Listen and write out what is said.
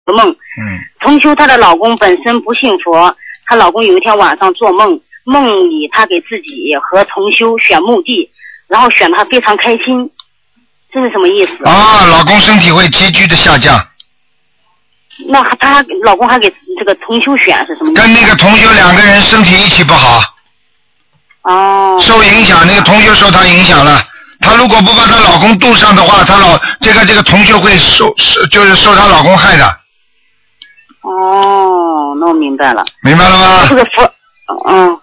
个梦。同修她的老公本身不信佛，她老公有一天晚上做梦，梦里他给自己和同修选墓地，然后选他非常开心，这是什么意思？ 老公身体会急剧的下降。 那她老公还给这个同修选是什么意思？ 跟那个同修两个人身体一起不好。受影响，那个同修受她影响了。她如果不把她老公渡上的话，这个同修会就是受她老公害的。 那我明白了。 明白了吗？ 这个佛，